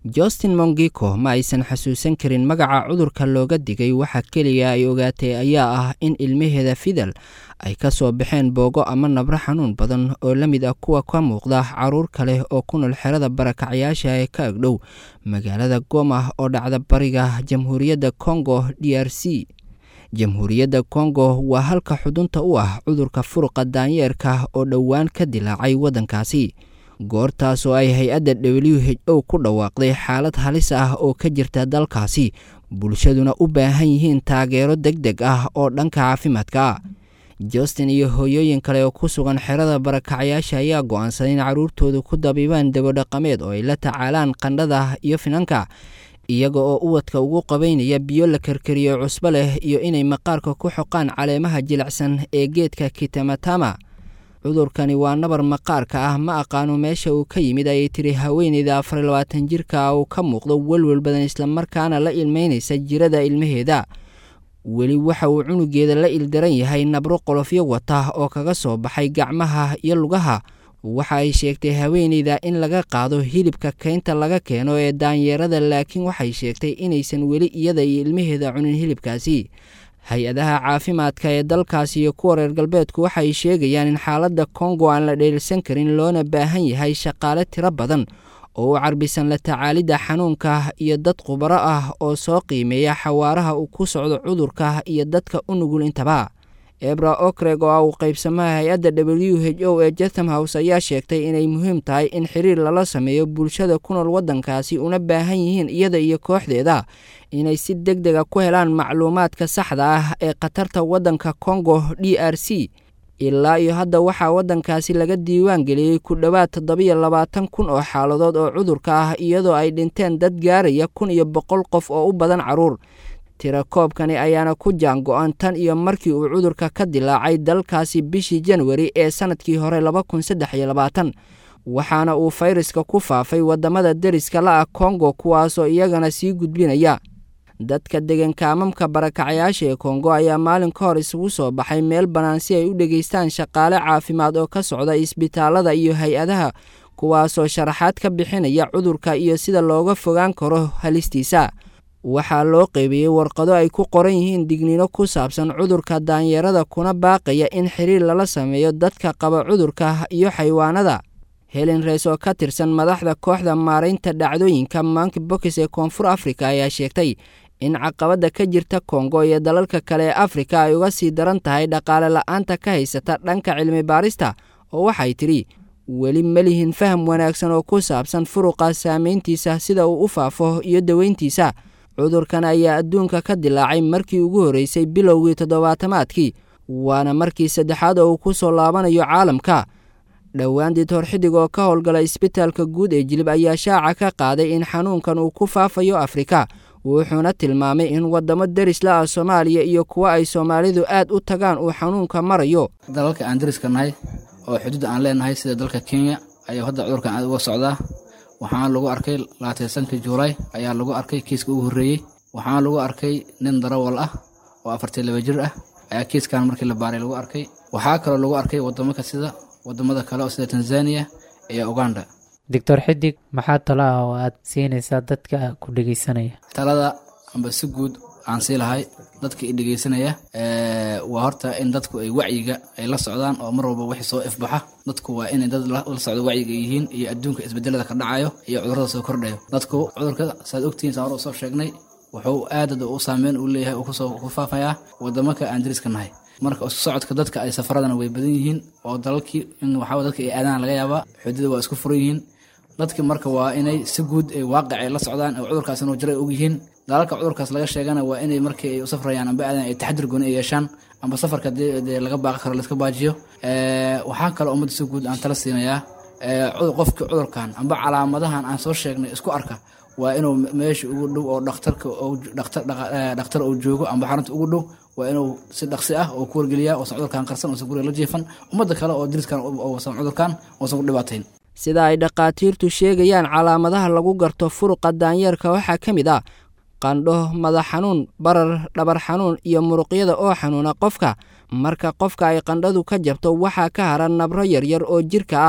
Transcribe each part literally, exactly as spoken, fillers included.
Justin Mongiko ma aysan xasuusan karin magaca cudurka looga digay, waxa kaliya ay ogaatay ayaa ah in ilmaheeda Fidel ay ka soo baxeen boogo ama nabro xanuun badan oo la mid ah kuwa ka muuqda caruur kale oo ku nool xerada barakacyaasha ee ka agdhow magaalada Goma oo dhacda bariga Jamhuuriyadda Congo D R C. Jamhuuriyadda Congo waa halka xudunta u ah cudurka furuqa daanyeerka oo dhowaan ka dilaacay waddankaasi, goortaas oo ay hay-adda W H O ku dhawaaqday xaalad halis ah oo ka jirta dalkaasi, bulshaduna u baahan yihiin taageero degdeg ah oo dhanka caafimaadka. Justin iyo hooyooyin kale oo ku sugan xerada barakacyaasha ayaa go'aansaday in carruurtoodu ku dabiibaan dawo dhaqameed oo ay la tacaalaan qandhada iyo finanka, iyaga oo uwadka ugu qabaynaya biyo la karkariyo cusbo leh iyo inay maqaarka ku xoqaan caleemaha jilicsan ee geedka kitamatama. Cudurkani waa nabar maqaarka ah, ma aqaano meesha uu ka yimid, ayay tiri haweeneyda afar iyo labaatan jirka oo ka muuqda welwel badan isla markaana la ilmeynaysa jirada ilmaheeda. Weli waxa uu cunugeeda la ildaran yahay nabro qolofyo wata oo kaga soo baxay gacmaha iyo lugaha. Waxa ay sheegtay haweeneyda in laga qaado hilibka keynta laga keeno ee daanyeerada, laakiin waxay sheegtay inaysan weli iyada iyo ilmaheeda cunin hilibkaasi. Hay-adaha caafimaadka ee dalkaasi iyo kuwa reer galbeedku waxay sheegayaan in xaaladda Congo aan la dheelsan karin, loona baahan yahay shaqaale tiro badan oo u carbisan la tacaalidda xanuunka iyo dad khubaro ah oo soo qiimeeya xawaaraha uu ku socdo cudurka iyo dadka u nugul intaba. Ebra Okreg oo uu qaybsamaha hay-adda W H O ee Chatham House ayaa sheegtay inay muhiim tahay in xiriir lala sameeyo bulshada ku nool waddankaasi, una baahan yihiin iyada iyo kooxdeeda inay si degdeg ah ku helaan macluumaadka saxda ah ee khatarta waddanka Congo D R C. Ilaa iyo hadda waxaa waddankaasi laga diiwaan geliyey ku dhowaad toddoba iyo labaatan kun oo xaaladood oo cudurka ah, iyadoo ay dhinteen dad gaaraya kun iyo boqol qof oo u badan carruur. Tirakoobkani ayaana ku jaango'an tan iyo markii uu cudurka ka dilaacay dalkaasi bishii January ee sanadkii hore laba kun saddex iyo labaatan, waxaana uu fayraska ku faafay waddamada deriska la ah Congo, kuwaasoo iyagana sii gudbinaya. Dadka degan kaamamka barakacyaasha ee Congo ayaa maalin ka hor isugu soo baxay meel bannaan si ay u dhegaystaan shaqaale caafimaad oo ka socda isbitaalada iyo hay-adaha, kuwaasoo sharaxaad ka bixinaya cudurka iyo sida looga fogaan karo halistiisa. Waxaa loo qaybiyey warqado ay ku qoran yihiin digniino ku saabsan cudurka daanyeerada, kuna baaqaya in xiriir lala sameeyo dadka qaba cudurka iyo xayawaanada. Helen Rees oo ka tirsan madaxda kooxda maaraynta dhacdooyinka Monkeypox ee Koonfur Afrika ayaa sheegtay in caqabadda ka jirta Congo iyo dalalka kale ee Afrika ay uga sii daran tahay dhaqaale la'aanta ka haysata dhanka cilmi baarista, oo waxay tiri weli ma lihin faham wanaagsan oo ku saabsan furuqa saameyntiisa, sida uu u faafo iyo daweyntiisa. Cudurkan ayaa adduunka ka dilaacay markii ugu horeysay bilowgii toddobaatamaadkii, waana markii saddexaad oo uu ku soo laabanayo caalamka. Dhowaan Dictor Xidig oo ka howlgala isbitaalka guud ee Jilib ayaa shaaca ka qaaday in xanuunkan uu ku faafayo Afrika, wuxuuna tilmaamay in waddamo deris la ah Soomaaliya iyo kuwa ay Soomaalidu aad u tagaan uu xanuunka marayo. Dalalka aan deriska nahay oo xuduud aan leenahay sida dalka Kenya ayaa hadda cudurkan aad uga socdaa. Waxaan lagu arkay labaatankii Juulaay ayaa lagu arkay kiiska ugu horreeyay. Waxaan lagu arkay nin darawal ah oo afartan iyo laba jir ah ayaa kiiskan markii la baaray lagu arkay. Waxaa kaloo lagu arkay waddamo ka sida waddamada kale oo sida Tanzania iyo Uganda. Dictor Xidig, maxaa talo ah oo aad siinaysaa dadka ku dhageysanaya? Talada amba si guud aan sii lahay dadka i dhageysanaya ee waa horta in dadku ay wacyiga ay la socdaan oo mar walba wixii soo ifbaxa. Dadku waa in dad la socdo wacyiga yihiin iyo adduunka isbedelada ka dhacayo iyo cudurrada soo kordhayo. Dadku cudurka saad ogtiin saan soo sheegnay wuxuu aad u saameyn u leeyahay oo ku soo faafaya waddamada aan deriska nahay. Marka isku socodka dadka ay safaradana way badan yihiin oo dalalkii in waxa dadka ay aadaan laga yaabaa xuduuda waa isku furan yihiin. Dadka marka waa inay si guud ay waaqicay la socdaan oo cudurkaas inuu jiray og yihiin. Dalalka cudurkaas laga sheegana waa inay markii ay u safrayaan amba aadan ay taxadir gooni yeeshaan amba safarka de laga baaqo karo la iska baajiyo. ee waxa kale ummadda si guud aan tala siinayaa ee qofka cudurkan amba calaamadahan aan soo sheegnay isku arka waa inuu meesha ugu dhow oo dhakhtarka oo dhakhtar dhakhtar oo joogo amba xarunta ugu dhow waa inuu si dhaqsi ah oo ku wargeliyaa oo cudurkan qarsan oo guriga la jiifan ummadda kale oo diriskan oo cudurkan oo soo dhibaateyn. Sida ay dhaqaatiirtu sheegayaan, calaamadaha lagu garto furuqa daanyeerka waxaa ka mid ah qandho, madax xanuun, barar, dhabar xanuun iyo muruqyada oo xanuuna qofka. Marka qofka ay qandhadu ka jabto, waxaa ka haran nabro yaryar oo jirka ah.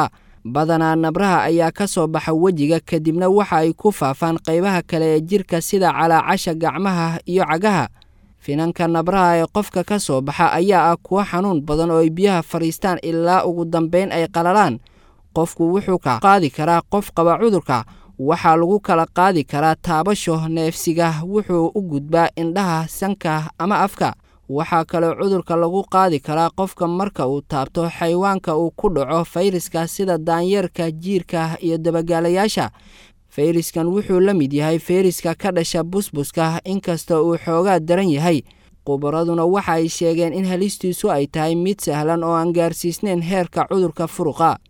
badanaa nabraha ayaa ka soo baxa wejiga kadibna waxa ay ku faafaan qaybaha kale ee jirka sida calaacasha gacmaha iyo cagaha. finanka nabraha ee qofka ka soo baxa ayaa ah kuwa xanuun badan oo ay biyaha fadhiistaan ilaa ugu dambeyn ay qalalaan. qofku wuxuu ka qaadi karaa qof qaba cudurka, waxaa lagu kala qaadi karaa taabasho, neefsiga wuxuu u gudbaa indhaha, sanka ama afka. waxaa kaloo cudurka lagu qaadi karaa qofka marka uu taabto xayawaanka uu ku dhaco fayraska sida daanyeerka, jiirka iyo dabagaalayaasha. fayraskan wuxuu la mid yahay fayraska ka dhasha busbuska, inkastoo uu xoogaa daran yahay. khubaraduna waxa ay sheegeen in halistiisu ay tahay mid sahlan oo aan gaarsiisnayn heerka cudurka furuqa.